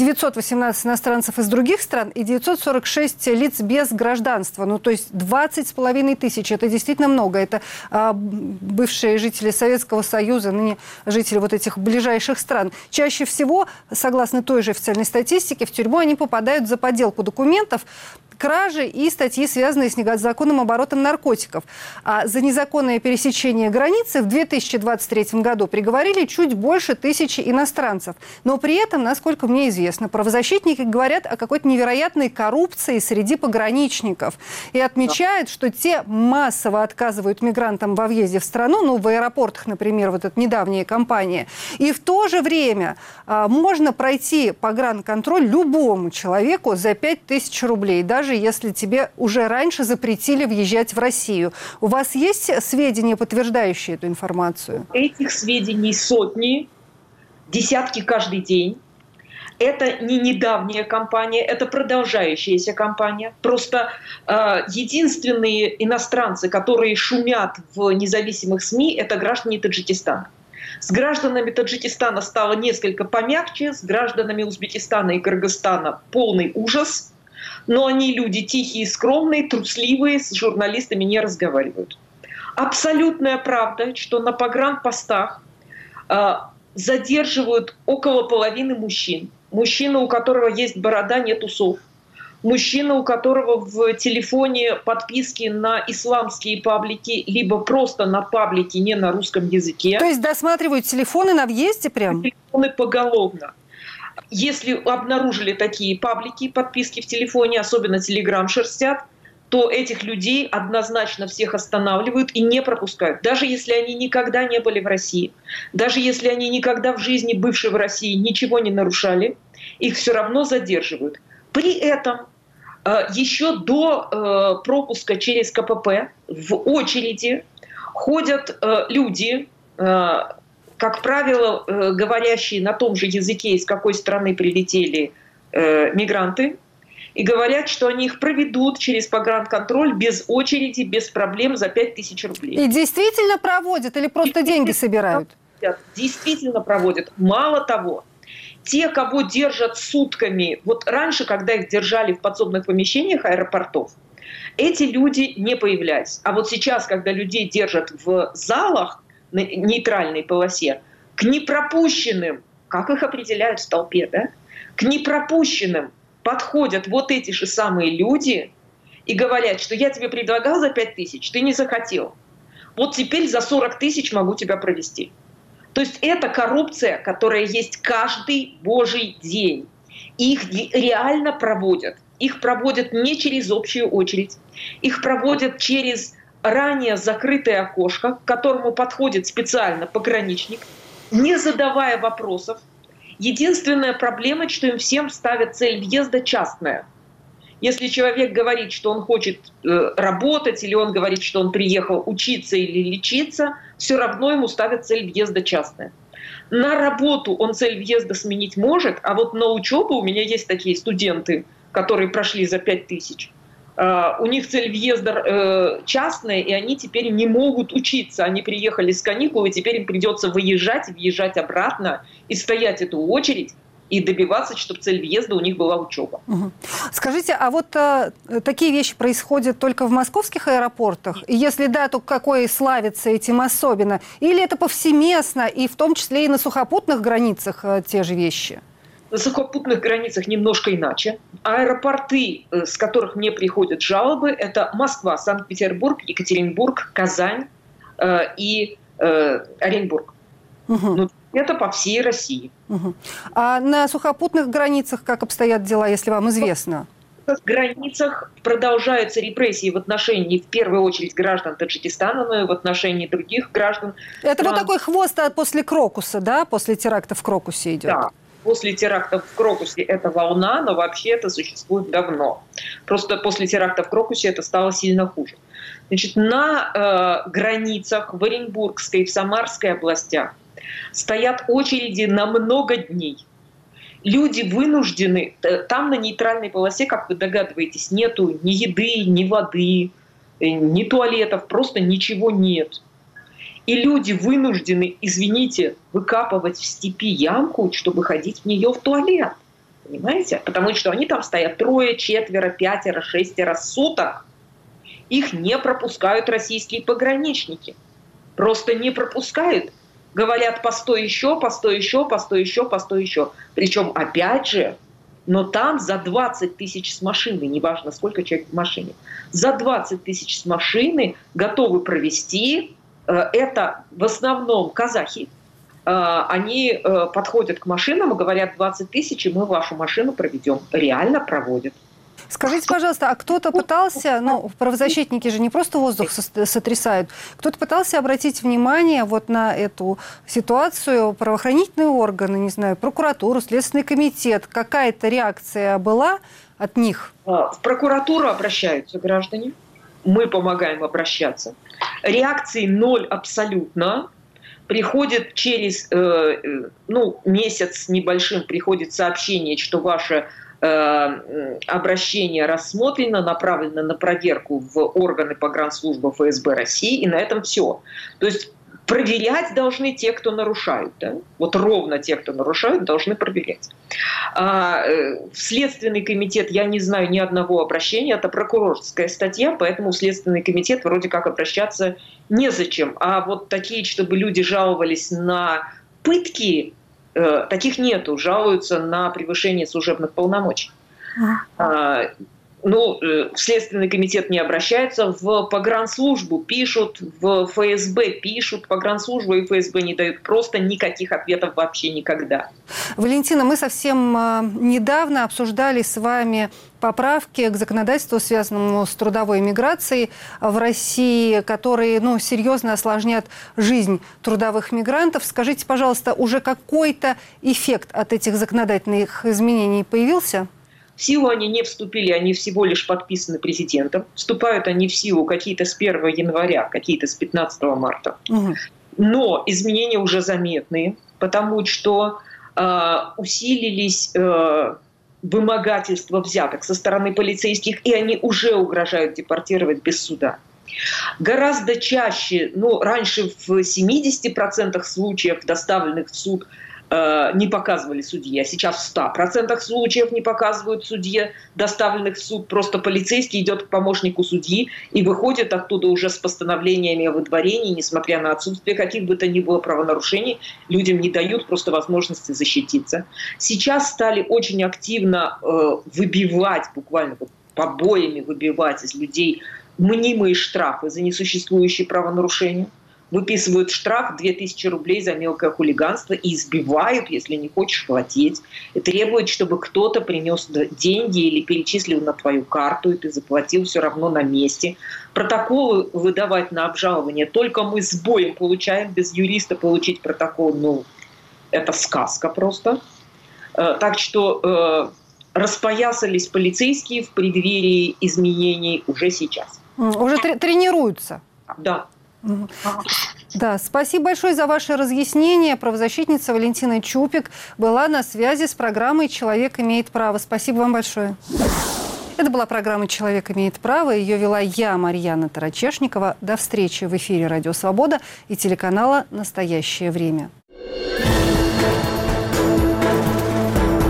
918 иностранцев из других стран и 946 лиц без гражданства. Ну, то есть 20,5 тысяч – это действительно много. Это бывшие жители Советского Союза, ныне жители вот этих ближайших стран. Чаще всего, согласно той же официальной статистике, в тюрьму они попадают за подделку документов, кражи и статьи, связанные с незаконным оборотом наркотиков. А за незаконное пересечение границы в 2023 году приговорили чуть больше 1000 иностранцев. Но при этом, насколько мне известно, правозащитники говорят о какой-то невероятной коррупции среди пограничников. И отмечают, что те массово отказывают мигрантам во въезде в страну, ну, в аэропортах, например, вот эта недавняя кампания. И в то же время можно пройти погранконтроль любому человеку за 5000 рублей, даже если тебе уже раньше запретили въезжать в Россию. У вас есть сведения, подтверждающие эту информацию? Этих сведений сотни, десятки каждый день. Это не недавняя кампания, это продолжающаяся кампания. Просто единственные иностранцы, которые шумят в независимых СМИ, это граждане Таджикистана. С гражданами Таджикистана стало несколько помягче, с гражданами Узбекистана и Кыргызстана полный ужас. Но они люди тихие, скромные, трусливые, с журналистами не разговаривают. Абсолютная правда, что на погранпостах задерживают около половины мужчин. Мужчина, у которого есть борода, нет усов. Мужчина, у которого в телефоне подписки на исламские паблики, либо просто на паблики не на русском языке. То есть досматривают телефоны на въезде прям? Телефоны поголовно. Если обнаружили такие паблики, подписки в телефоне, особенно Telegram шерстят, то этих людей однозначно всех останавливают и не пропускают. Даже если они никогда не были в России, даже если они никогда в жизни, бывшие в России, ничего не нарушали, их все равно задерживают. При этом еще до пропуска через КПП в очереди ходят люди, как правило, говорящие на том же языке, из какой страны прилетели мигранты, и говорят, что они их проведут через погранконтроль без очереди, без проблем за 5000 рублей. И действительно проводят или просто деньги собирают? Действительно проводят. Мало того, те, кого держат сутками, вот раньше, когда их держали в подсобных помещениях аэропортов, эти люди не появлялись. А вот сейчас, когда людей держат в залах, на нейтральной полосе, к непропущенным, как их определяют в толпе, да? К непропущенным подходят вот эти же самые люди и говорят, что я тебе предлагал за 5000, ты не захотел. Вот теперь за 40 000 могу тебя провести. То есть это коррупция, которая есть каждый божий день. Их реально проводят. Их проводят не через общую очередь, их проводят через ранее закрытое окошко, к которому подходит специально пограничник, не задавая вопросов. Единственная проблема, что им всем ставят цель въезда частная. Если человек говорит, что он хочет работать, или он говорит, что он приехал учиться или лечиться, все равно ему ставят цель въезда частная. На работу он цель въезда сменить может, а вот на учебу, у меня есть такие студенты, которые прошли за 5000, у них цель въезда частная, и они теперь не могут учиться. Они приехали с каникул, и теперь им придется выезжать, въезжать обратно и стоять эту очередь. и добиваться, чтобы цель въезда у них была учеба. Скажите, а вот такие вещи происходят только в московских аэропортах? И если да, то какой славится этим особенно? Или это повсеместно, и в том числе и на сухопутных границах те же вещи? На сухопутных границах немножко иначе. Аэропорты, с которых мне приходят жалобы, это Москва, Санкт-Петербург, Екатеринбург, Казань и Оренбург. Это по всей России. А на сухопутных границах как обстоят дела, если вам известно? На границах продолжаются репрессии в отношении, в первую очередь, граждан Таджикистана, но и в отношении других граждан. Это вот такой хвост после Крокуса, да? После теракта в Крокусе идет? Да. После теракта в Крокусе это волна, но вообще это существует давно. Просто после теракта в Крокусе это стало сильно хуже. Значит, на границах в Оренбургской и в Самарской областях стоят очереди на много дней. Люди вынуждены, там на нейтральной полосе, как вы догадываетесь, нету ни еды, ни воды, ни туалетов, просто ничего нет. И люди вынуждены, извините, выкапывать в степи ямку, чтобы ходить в нее в туалет. Понимаете? Потому что они там стоят 3, 4, 5, 6 суток. Их не пропускают российские пограничники. Просто не пропускают. Говорят, постой еще, постой еще, постой еще, постой еще. Причем, опять же, но там за 20 тысяч с машины, неважно, сколько человек в машине, за 20 тысяч с машины готовы провести. Это в основном казахи. Они подходят к машинам и говорят: 20 тысяч, и мы вашу машину проведем. Реально проводят. Скажите, пожалуйста, а кто-то пытался, правозащитники же не просто воздух сотрясают, кто-то пытался обратить внимание вот на эту ситуацию, правоохранительные органы, не знаю, прокуратуру, Следственный комитет, какая-то реакция была от них? В прокуратуру обращаются граждане, мы помогаем обращаться. Реакции 0 абсолютно. Приходит через месяц с небольшим, приходит сообщение, что ваше обращение рассмотрено, направлено на проверку в органы погранслужбы ФСБ России, и на этом все. То есть проверять должны те, кто нарушают. Да? Вот ровно те, кто нарушают, должны проверять. В Следственный комитет я не знаю ни одного обращения, это прокурорская статья, поэтому в Следственный комитет вроде как обращаться незачем. А вот такие, чтобы люди жаловались на пытки, таких нету, жалуются на превышение служебных полномочий. В Следственный комитет не обращаются, в погранслужбу пишут, в ФСБ пишут, погранслужба и ФСБ не дают просто никаких ответов вообще никогда. Валентина, мы совсем недавно обсуждали с вами поправки к законодательству, связанному с трудовой миграцией в России, которые серьезно осложнят жизнь трудовых мигрантов. Скажите, пожалуйста, уже какой-то эффект от этих законодательных изменений появился? В силу они не вступили, они всего лишь подписаны президентом. Вступают они в силу какие-то с 1 января, какие-то с 15 марта. Но изменения уже заметные, потому что усилились вымогательства взяток со стороны полицейских, и они уже угрожают депортировать без суда. Гораздо чаще, раньше в 70% случаев, доставленных в суд, не показывали судье, а сейчас в 100% случаев не показывают судье, доставленных в суд. Просто полицейский идет к помощнику судьи и выходит оттуда уже с постановлениями о выдворении, несмотря на отсутствие каких бы то ни было правонарушений, людям не дают просто возможности защититься. Сейчас стали очень активно выбивать, буквально побоями выбивать из людей мнимые штрафы за несуществующие правонарушения. Выписывают штраф 2000 рублей за мелкое хулиганство и избивают, если не хочешь платить. И требуют, чтобы кто-то принес деньги или перечислил на твою карту, и ты заплатил все равно на месте. Протоколы выдавать на обжалование только мы с боем получаем. Без юриста получить протокол, это сказка просто. Так что распоясались полицейские в преддверии изменений уже сейчас. Уже тренируются? Да. Да, спасибо большое за ваше разъяснение. Правозащитница Валентина Чупик была на связи с программой «Человек имеет право». Спасибо вам большое. Это была программа «Человек имеет право». Ее вела я, Марьяна Тарачешникова. До встречи в эфире «Радио Свобода» и телеканала «Настоящее время».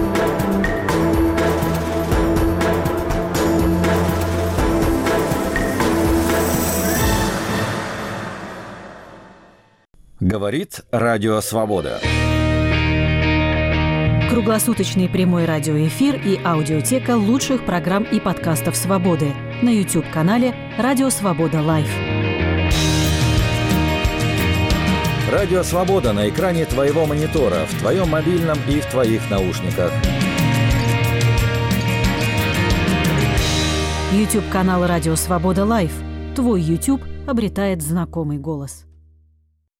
Говорит Радио Свобода. Круглосуточный прямой радиоэфир и аудиотека лучших программ и подкастов «Свободы» на YouTube-канале «Радио Свобода Лайв». Радио Свобода на экране твоего монитора, в твоем мобильном и в твоих наушниках. YouTube-канал «Радио Свобода Лайв». Твой YouTube обретает знакомый голос.